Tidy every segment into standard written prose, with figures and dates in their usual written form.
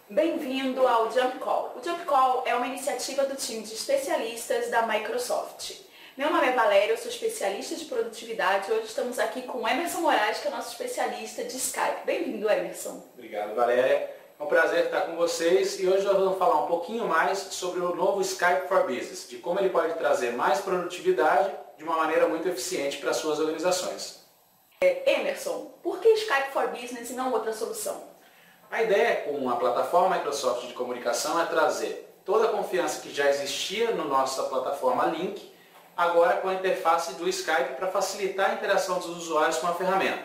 Bem-vindo ao Jump Call. O Jump Call é uma iniciativa do time de especialistas da Microsoft. Meu nome é Valéria, eu sou especialista de produtividade. Hoje estamos aqui com o Emerson Moraes, que é nosso especialista de Skype. Bem-vindo, Emerson. Obrigado, Valéria. É um prazer estar com vocês e hoje nós vamos falar um pouquinho mais sobre o novo Skype for Business, de como ele pode trazer mais produtividade de uma maneira muito eficiente para as suas organizações. Emerson, por que Skype for Business e não outra solução? A ideia com a plataforma Microsoft de comunicação é trazer toda a confiança que já existia na nossa plataforma Lync, agora com a interface do Skype para facilitar a interação dos usuários com a ferramenta.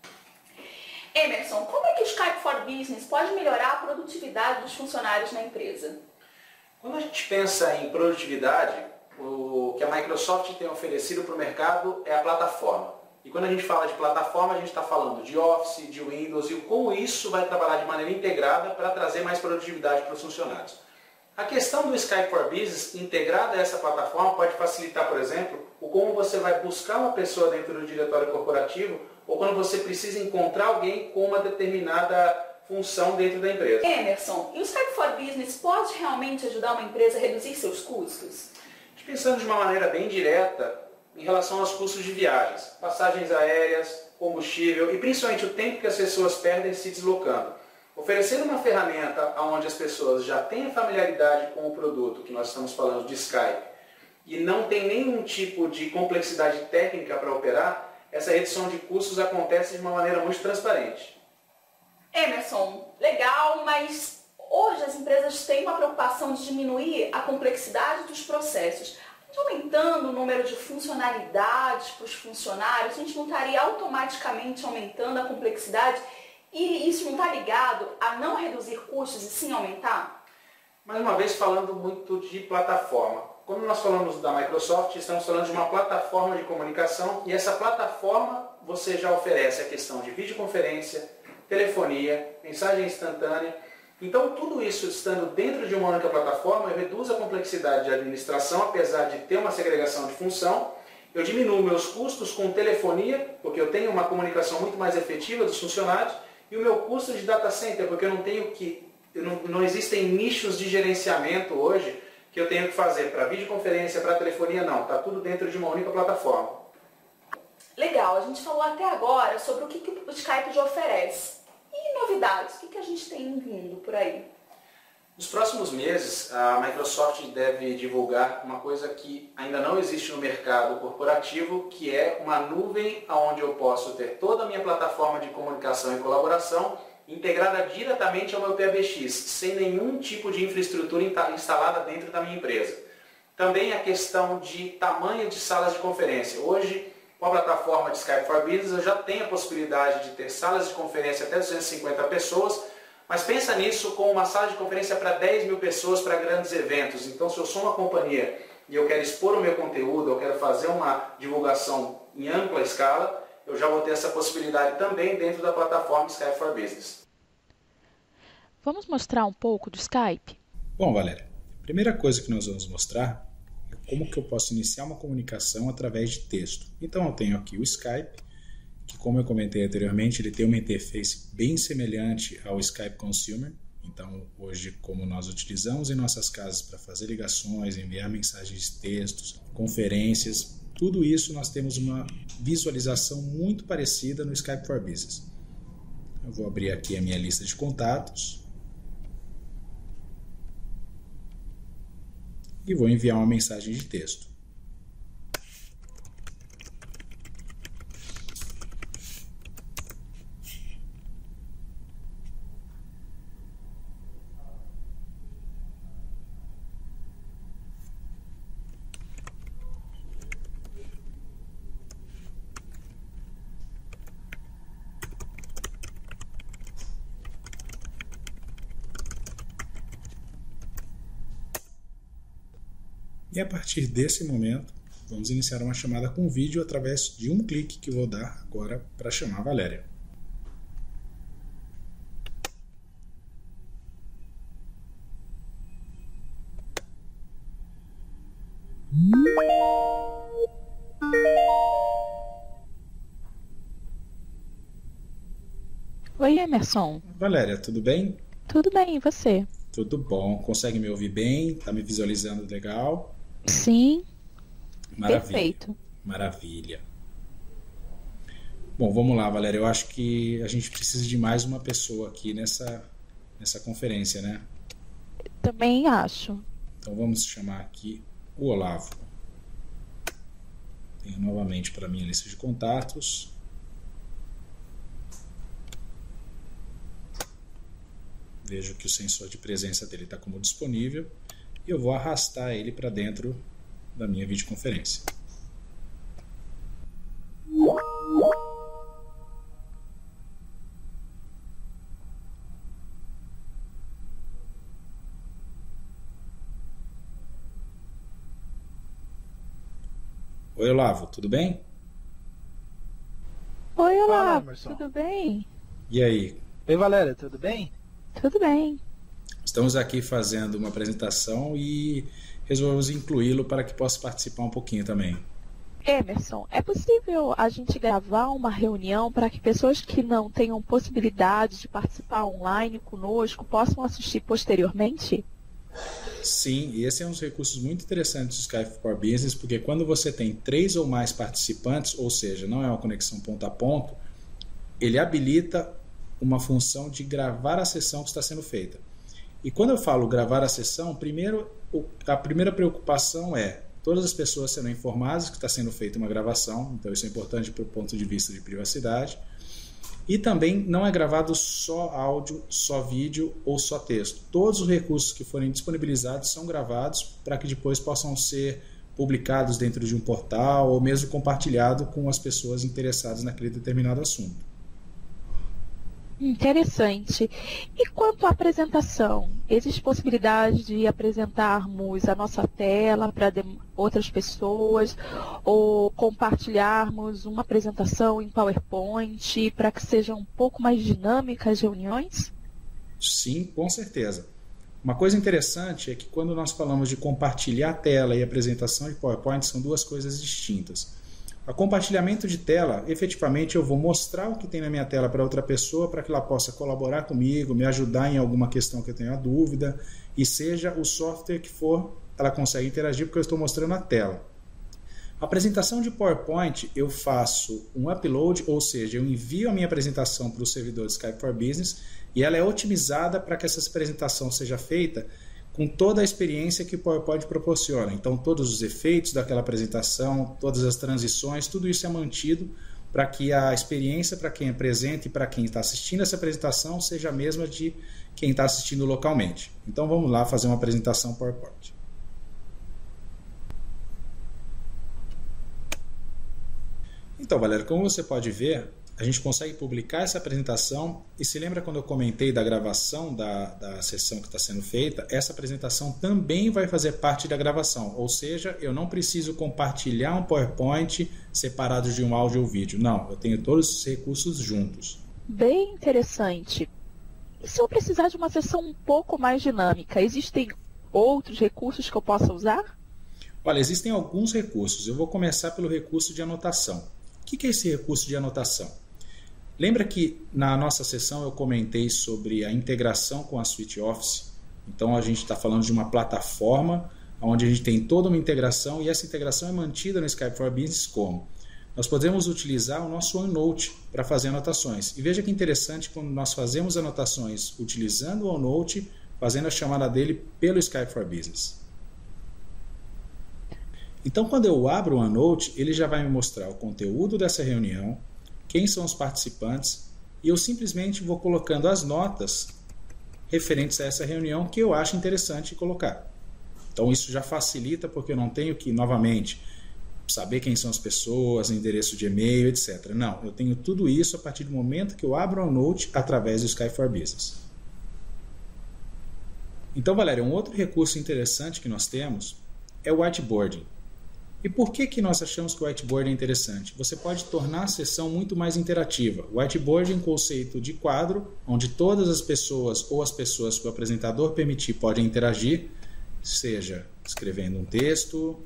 Emerson, como é que o Skype for Business pode melhorar a produtividade dos funcionários na empresa? Quando a gente pensa em produtividade, o que a Microsoft tem oferecido para o mercado é a plataforma. E quando a gente fala de plataforma, a gente está falando de Office, de Windows e como isso vai trabalhar de maneira integrada para trazer mais produtividade para os funcionários. A questão do Skype for Business integrada a essa plataforma pode facilitar, por exemplo, o como você vai buscar uma pessoa dentro do diretório corporativo ou quando você precisa encontrar alguém com uma determinada função dentro da empresa. Emerson, e o Skype for Business pode realmente ajudar uma empresa a reduzir seus custos? Pensando de uma maneira bem direta, em relação aos custos de viagens, passagens aéreas, combustível e principalmente o tempo que as pessoas perdem se deslocando. Oferecendo uma ferramenta onde as pessoas já têm familiaridade com o produto, que nós estamos falando de Skype, e não tem nenhum tipo de complexidade técnica para operar, essa redução de custos acontece de uma maneira muito transparente. Emerson, legal, mas hoje as empresas têm uma preocupação de diminuir a complexidade dos processos. Aumentando o número de funcionalidades para os funcionários, a gente não estaria automaticamente aumentando a complexidade e isso não está ligado a não reduzir custos e sim aumentar? Mais uma vez falando muito de plataforma. Quando nós falamos da Microsoft, estamos falando de uma plataforma de comunicação e essa plataforma você já oferece a questão de videoconferência, telefonia, mensagem instantânea. Então, tudo isso estando dentro de uma única plataforma, eu reduzo a complexidade de administração, apesar de ter uma segregação de função. Eu diminuo meus custos com telefonia, porque eu tenho uma comunicação muito mais efetiva dos funcionários, e o meu custo de data center, porque não existem nichos de gerenciamento hoje que eu tenho que fazer para videoconferência, para telefonia, não. Está tudo dentro de uma única plataforma. Legal, a gente falou até agora sobre o que o Skype já oferece. E novidades? O que a gente tem vindo por aí? Nos próximos meses, a Microsoft deve divulgar uma coisa que ainda não existe no mercado corporativo, que é uma nuvem onde eu posso ter toda a minha plataforma de comunicação e colaboração integrada diretamente ao meu PBX, sem nenhum tipo de infraestrutura instalada dentro da minha empresa. Também a questão de tamanho de salas de conferência. Hoje, com a plataforma de Skype for Business, eu já tenho a possibilidade de ter salas de conferência até 250 pessoas, mas pensa nisso com uma sala de conferência para 10 mil pessoas para grandes eventos. Então, se eu sou uma companhia e eu quero expor o meu conteúdo, eu quero fazer uma divulgação em ampla escala, eu já vou ter essa possibilidade também dentro da plataforma Skype for Business. Vamos mostrar um pouco do Skype? Bom, Valéria, a primeira coisa que nós vamos mostrar como que eu posso iniciar uma comunicação através de texto. Então eu tenho aqui o Skype, que como eu comentei anteriormente, ele tem uma interface bem semelhante ao Skype Consumer. Então hoje, como nós utilizamos em nossas casas para fazer ligações, enviar mensagens de textos, conferências, tudo isso nós temos uma visualização muito parecida no Skype for Business. Eu vou abrir aqui a minha lista de contatos. E vou enviar uma mensagem de texto. E a partir desse momento, vamos iniciar uma chamada com vídeo através de um clique que vou dar agora para chamar a Valéria. Oi, Emerson. Valéria, tudo bem? Tudo bem, e você? Tudo bom. Consegue me ouvir bem? Tá me visualizando legal? Sim, Maravilha. perfeito. Maravilha. Bom, vamos lá, Valéria. Eu acho que a gente precisa de mais uma pessoa aqui nessa conferência, né? Também acho. Então vamos chamar aqui o Olavo. Tenho novamente para mim a lista de contatos. Vejo que o sensor de presença dele está como disponível e eu vou arrastar ele para dentro da minha videoconferência. Oi, Olavo, tudo bem? Oi, Fala, olá, Emerson. tudo bem? E aí? Oi, Valéria, tudo bem? Tudo bem. Estamos aqui fazendo uma apresentação e resolvemos incluí-lo para que possa participar um pouquinho também. Emerson, é possível a gente gravar uma reunião para que pessoas que não tenham possibilidade de participar online conosco possam assistir posteriormente? Sim, e esse é um dos recursos muito interessantes do Skype for Business, porque quando você tem 3 ou mais participantes, ou seja, não é uma conexão ponto a ponto, ele habilita uma função de gravar a sessão que está sendo feita. E quando eu falo gravar a sessão, a primeira preocupação é todas as pessoas serão informadas que está sendo feita uma gravação, então isso é importante para o ponto de vista de privacidade. E também não é gravado só áudio, só vídeo ou só texto. Todos os recursos que forem disponibilizados são gravados para que depois possam ser publicados dentro de um portal ou mesmo compartilhado com as pessoas interessadas naquele determinado assunto. Interessante. E quanto à apresentação? Existe possibilidade de apresentarmos a nossa tela para outras pessoas ou compartilharmos uma apresentação em PowerPoint para que sejam um pouco mais dinâmicas as reuniões? Sim, com certeza. Uma coisa interessante é que quando nós falamos de compartilhar a tela e apresentação de PowerPoint são duas coisas distintas. A compartilhamento de tela, efetivamente eu vou mostrar o que tem na minha tela para outra pessoa para que ela possa colaborar comigo, me ajudar em alguma questão que eu tenha dúvida e seja o software que for, ela consegue interagir porque eu estou mostrando a tela. A apresentação de PowerPoint eu faço um upload, ou seja, eu envio a minha apresentação para o servidor de Skype for Business e ela é otimizada para que essa apresentação seja feita com toda a experiência que o PowerPoint proporciona. Então, todos os efeitos daquela apresentação, todas as transições, tudo isso é mantido para que a experiência para quem é presente e para quem está assistindo essa apresentação seja a mesma de quem está assistindo localmente. Então, vamos lá fazer uma apresentação PowerPoint. Então, Valério, como você pode ver, a gente consegue publicar essa apresentação e se lembra quando eu comentei da gravação da sessão que está sendo feita, essa apresentação também vai fazer parte da gravação, ou seja, eu não preciso compartilhar um PowerPoint separado de um áudio ou vídeo, não, eu tenho todos os recursos juntos. Bem interessante. E se eu precisar de uma sessão um pouco mais dinâmica, existem outros recursos que eu possa usar? Olha, existem alguns recursos, eu vou começar pelo recurso de anotação. O que é esse recurso de anotação? Lembra que na nossa sessão eu comentei sobre a integração com a Suite Office? Então a gente está falando de uma plataforma onde a gente tem toda uma integração e essa integração é mantida no Skype for Business como? Nós podemos utilizar o nosso OneNote para fazer anotações. E veja que interessante quando nós fazemos anotações utilizando o OneNote, fazendo a chamada dele pelo Skype for Business. Então quando eu abro o OneNote, ele já vai me mostrar o conteúdo dessa reunião, quem são os participantes, e eu simplesmente vou colocando as notas referentes a essa reunião que eu acho interessante colocar. Então isso já facilita porque eu não tenho que, novamente, saber quem são as pessoas, endereço de e-mail, etc. Não, eu tenho tudo isso a partir do momento que eu abro o Note através do Skype for Business. Então, Valéria, um outro recurso interessante que nós temos é o whiteboarding. E por que nós achamos que o whiteboard é interessante? Você pode tornar a sessão muito mais interativa. O whiteboard é um conceito de quadro, onde todas as pessoas ou as pessoas que o apresentador permitir podem interagir, seja escrevendo um texto,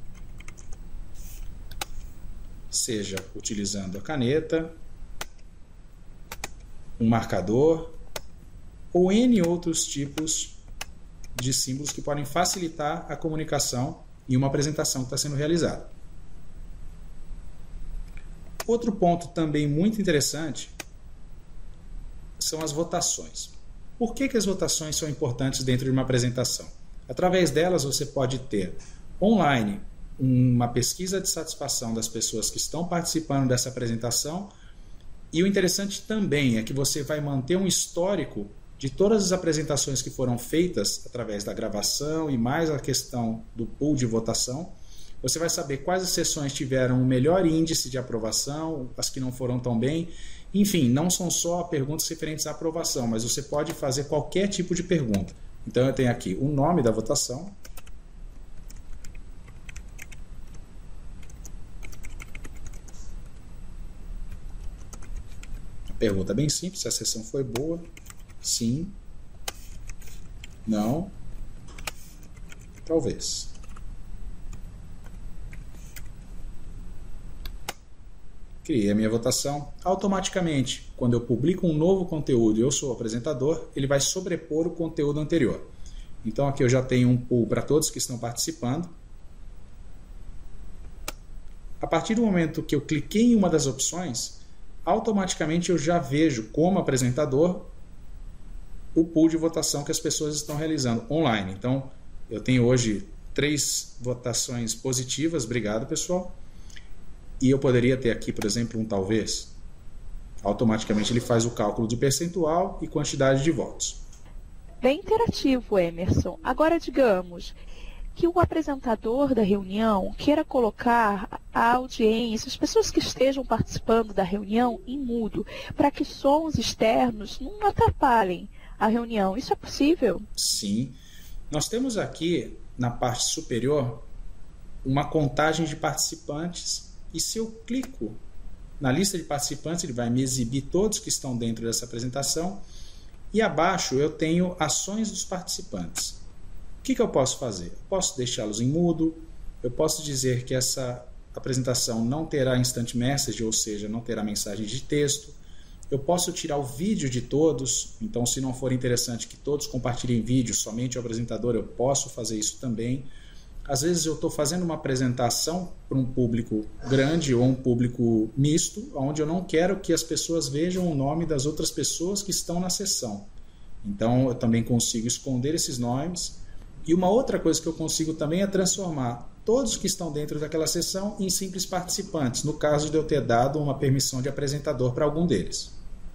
seja utilizando a caneta, um marcador ou N outros tipos de símbolos que podem facilitar a comunicação em uma apresentação que está sendo realizada. Outro ponto também muito interessante são as votações. Por que as votações são importantes dentro de uma apresentação? Através delas você pode ter online uma pesquisa de satisfação das pessoas que estão participando dessa apresentação, e o interessante também é que você vai manter um histórico de todas as apresentações que foram feitas através da gravação e mais a questão do pool de votação. Você vai saber quais as sessões tiveram o melhor índice de aprovação, as que não foram tão bem. Enfim, não são só perguntas referentes à aprovação, mas você pode fazer qualquer tipo de pergunta. Então eu tenho aqui o nome da votação. Pergunta bem simples, se a sessão foi boa, sim, não, talvez. Criei a minha votação. Automaticamente, quando eu publico um novo conteúdo e eu sou o apresentador, ele vai sobrepor o conteúdo anterior. Então aqui eu já tenho um pool para todos que estão participando. A partir do momento que eu cliquei em uma das opções, automaticamente eu já vejo como apresentador o pool de votação que as pessoas estão realizando online. Então, eu tenho hoje 3 votações positivas, obrigado pessoal, e eu poderia ter aqui, por exemplo, um talvez. Automaticamente ele faz o cálculo de percentual e quantidade de votos. Bem interativo, Emerson. Agora, digamos que o apresentador da reunião queira colocar a audiência, as pessoas que estejam participando da reunião, em mudo, para que sons externos não atrapalhem a reunião. Isso é possível? Sim. Nós temos aqui, na parte superior, uma contagem de participantes, e se eu clico na lista de participantes, ele vai me exibir todos que estão dentro dessa apresentação, e abaixo eu tenho ações dos participantes. O que eu posso fazer? Eu posso deixá-los em mudo, eu posso dizer que essa apresentação não terá instant message, ou seja, não terá mensagem de texto. Eu posso tirar o vídeo de todos, então se não for interessante que todos compartilhem vídeo, somente o apresentador, eu posso fazer isso também. Às vezes eu estou fazendo uma apresentação para um público grande ou um público misto, onde eu não quero que as pessoas vejam o nome das outras pessoas que estão na sessão. Então eu também consigo esconder esses nomes. E uma outra coisa que eu consigo também é transformar todos que estão dentro daquela sessão em simples participantes, no caso de eu ter dado uma permissão de apresentador para algum deles.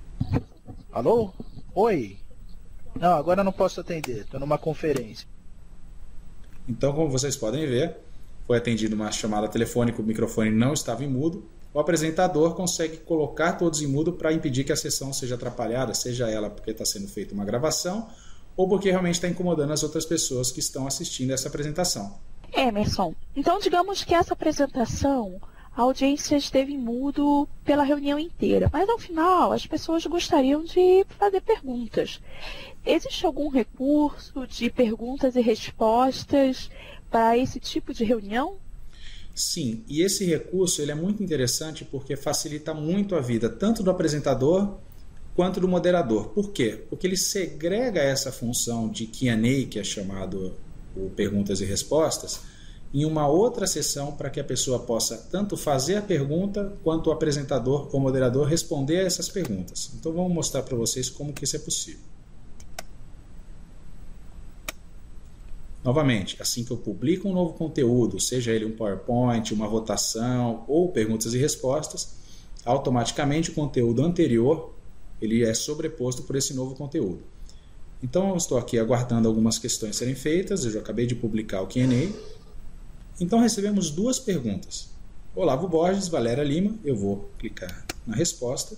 Alô? Oi? Não, agora eu não posso atender, estou numa conferência. Então, como vocês podem ver, foi atendida uma chamada telefônica, o microfone não estava em mudo. O apresentador consegue colocar todos em mudo para impedir que a sessão seja atrapalhada, seja ela porque está sendo feita uma gravação ou porque realmente está incomodando as outras pessoas que estão assistindo essa apresentação. Emerson, então digamos que essa apresentação, a audiência esteve em mudo pela reunião inteira, mas ao final as pessoas gostariam de fazer perguntas. Existe algum recurso de perguntas e respostas para esse tipo de reunião? Sim, e esse recurso ele é muito interessante porque facilita muito a vida tanto do apresentador quanto do moderador. Por quê? Porque ele segrega essa função de Q&A, que é chamado o perguntas e respostas, em uma outra sessão para que a pessoa possa tanto fazer a pergunta quanto o apresentador ou moderador responder a essas perguntas. Então vamos mostrar para vocês como que isso é possível. Novamente, assim que eu publico um novo conteúdo, seja ele um PowerPoint, uma votação ou perguntas e respostas, automaticamente o conteúdo anterior ele é sobreposto por esse novo conteúdo. Então eu estou aqui aguardando algumas questões serem feitas, eu já acabei de publicar o Q&A. Então recebemos 2 perguntas. Olavo Borges, Valéria Lima, eu vou clicar na resposta.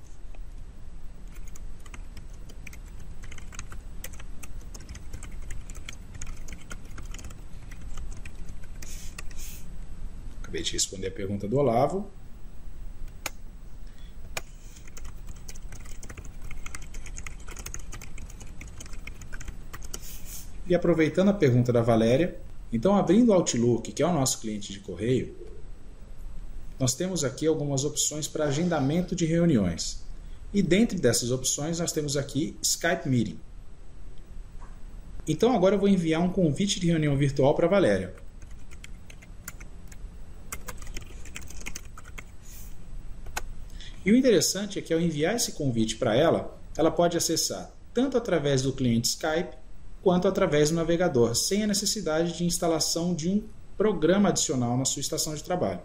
Acabei de responder a pergunta do Olavo. E aproveitando a pergunta da Valéria, então abrindo o Outlook, que é o nosso cliente de correio, nós temos aqui algumas opções para agendamento de reuniões. E dentro dessas opções nós temos aqui Skype Meeting. Então agora eu vou enviar um convite de reunião virtual para a Valéria. E o interessante é que ao enviar esse convite para ela, ela pode acessar tanto através do cliente Skype quanto através do navegador, sem a necessidade de instalação de um programa adicional na sua estação de trabalho.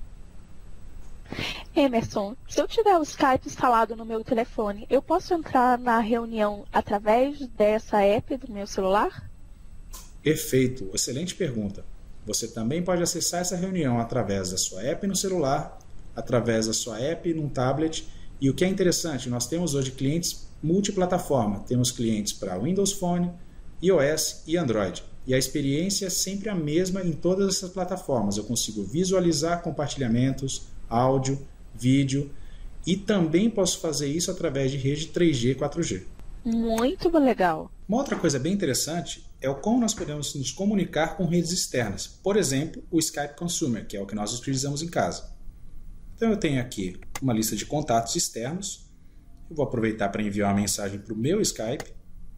Emerson, se eu tiver o Skype instalado no meu telefone, eu posso entrar na reunião através dessa app do meu celular? Perfeito, excelente pergunta. Você também pode acessar essa reunião através da sua app no celular, através da sua app num tablet. E o que é interessante, nós temos hoje clientes multiplataforma. Temos clientes para Windows Phone, iOS e Android. E a experiência é sempre a mesma em todas essas plataformas. Eu consigo visualizar compartilhamentos, áudio, vídeo e também posso fazer isso através de rede 3G e 4G. Muito legal. Uma outra coisa bem interessante é o como nós podemos nos comunicar com redes externas. Por exemplo, o Skype Consumer, que é o que nós utilizamos em casa. Então eu tenho aqui uma lista de contatos externos. Eu vou aproveitar para enviar uma mensagem para o meu Skype.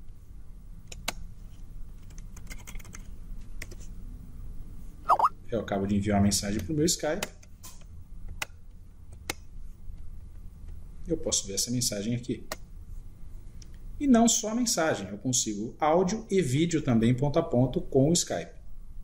Eu acabo de enviar uma mensagem para o meu Skype. Eu posso ver essa mensagem aqui. E não só a mensagem, eu consigo áudio e vídeo também ponto a ponto com o Skype.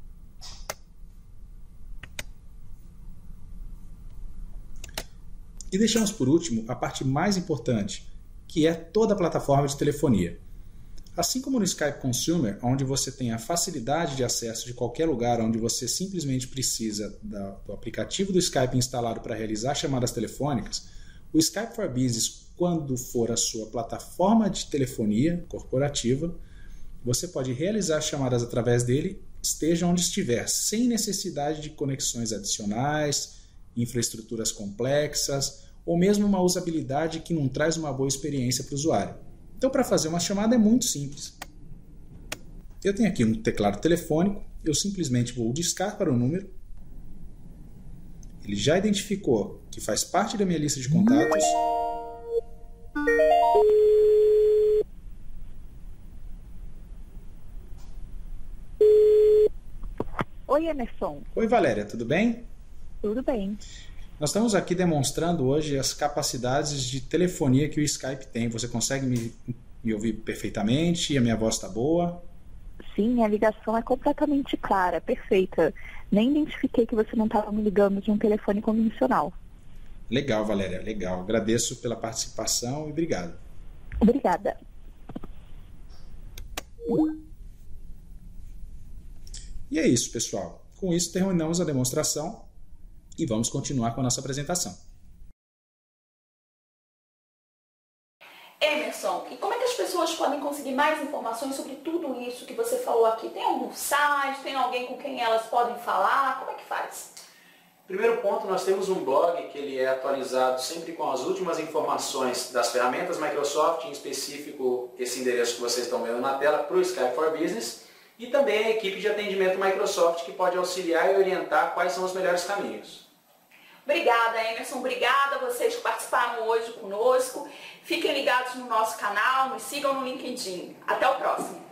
E deixamos por último a parte mais importante, que é toda a plataforma de telefonia. Assim como no Skype Consumer, onde você tem a facilidade de acesso de qualquer lugar, onde você simplesmente precisa do aplicativo do Skype instalado para realizar chamadas telefônicas, o Skype for Business, quando for a sua plataforma de telefonia corporativa, você pode realizar chamadas através dele, esteja onde estiver, sem necessidade de conexões adicionais, infraestruturas complexas, ou mesmo uma usabilidade que não traz uma boa experiência para o usuário. Então, para fazer uma chamada é muito simples. Eu tenho aqui um teclado telefônico, eu simplesmente vou discar para o número. Ele já identificou que faz parte da minha lista de contatos. Oi, Emerson. Oi, Valéria, tudo bem? Tudo bem. Nós estamos aqui demonstrando hoje as capacidades de telefonia que o Skype tem. Você consegue me ouvir perfeitamente? A minha voz está boa? Sim, a ligação é completamente clara, perfeita. Nem identifiquei que você não estava me ligando de um telefone convencional. Legal, Valéria, legal. Agradeço pela participação e obrigado. Obrigada. E é isso, pessoal. Com isso, terminamos a demonstração e vamos continuar com a nossa apresentação. Emerson, e como é que as pessoas podem conseguir mais informações sobre tudo isso que você falou aqui? Tem algum site? Tem alguém com quem elas podem falar? Como é que faz? Primeiro ponto, nós temos um blog que ele é atualizado sempre com as últimas informações das ferramentas Microsoft, em específico esse endereço que vocês estão vendo na tela para o Skype for Business, e também a equipe de atendimento Microsoft que pode auxiliar e orientar quais são os melhores caminhos. Obrigada, Emerson. Obrigada a vocês que participaram hoje conosco. Fiquem ligados no nosso canal, nos sigam no LinkedIn. Até o próximo.